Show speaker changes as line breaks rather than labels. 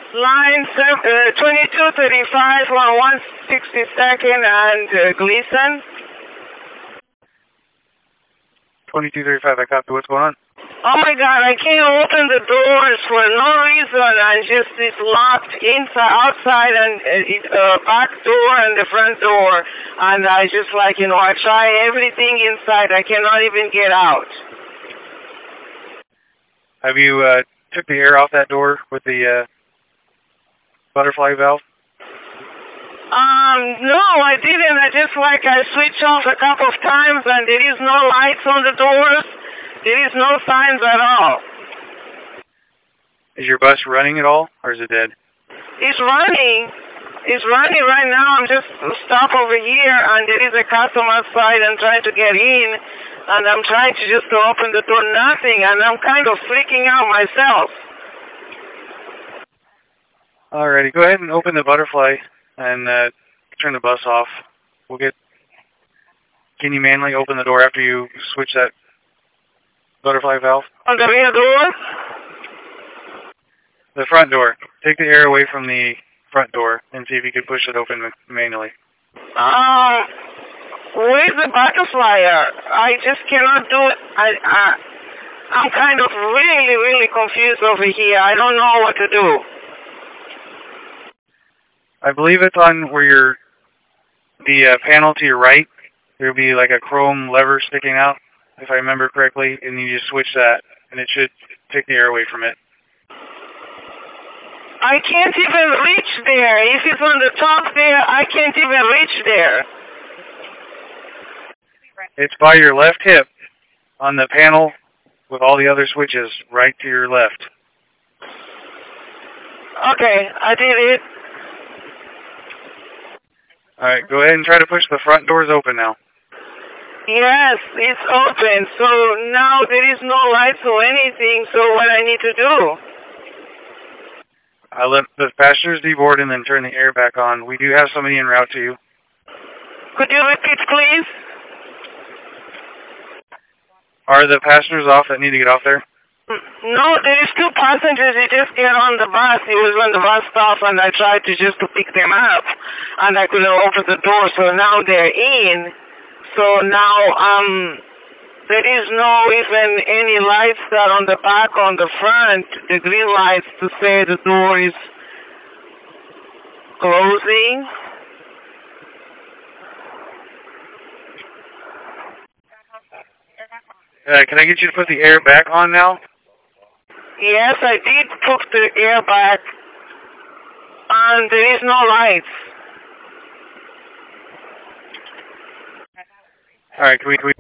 Line 2235 on 162nd and Gleason.
2235, I copy. What's going on?
Oh my God, I can't open the doors for no reason, and just it's locked inside, outside, and back door and the front door. And I just like, I try everything inside. I cannot even get out.
Have you took the air off that door with the butterfly valve?
No, I didn't. I switched off a couple of times, and there is no lights on the doors. There is no signs at all.
Is your bus running at all, or is it dead?
It's running. It's running right now. I'm just stopped over here, and there is a customer outside and trying to get in, and I'm trying to just open the door, nothing, and I'm kind of freaking out myself.
Alrighty, go ahead and open the butterfly and turn the bus off. Can you manually open the door after you switch that butterfly valve?
On the rear door?
The front door. Take the air away from the front door and see if you can push it open manually.
Where's the butterfly? I just cannot do it. I'm kind of really, really confused over here. I don't know what to do.
I believe it's on where the panel to your right. There'll be like a chrome lever sticking out, if I remember correctly, and you just switch that, and it should take the air away from it.
I can't even reach there. If it's on the top there, I can't even reach there.
It's by your left hip on the panel with all the other switches right to your left.
Okay, I did it.
Alright, go ahead and try to push the front doors open now.
Yes, it's open. So now there is no lights or anything, so what I need to do?
I'll let the passengers deboard and then turn the air back on. We do have somebody en route to you.
Could you repeat, please?
Are the passengers off that need to get off there?
No, there is two passengers. They just get on the bus. He was on the bus stop, and I tried to pick them up, and I couldn't open the door. So now they're in. So now there is no even any lights that on the back, on the front, the green lights to say the door is closing.
Can I get you to put the air back on now?
Yes, I did put the air back, and there is no lights.
All right, can we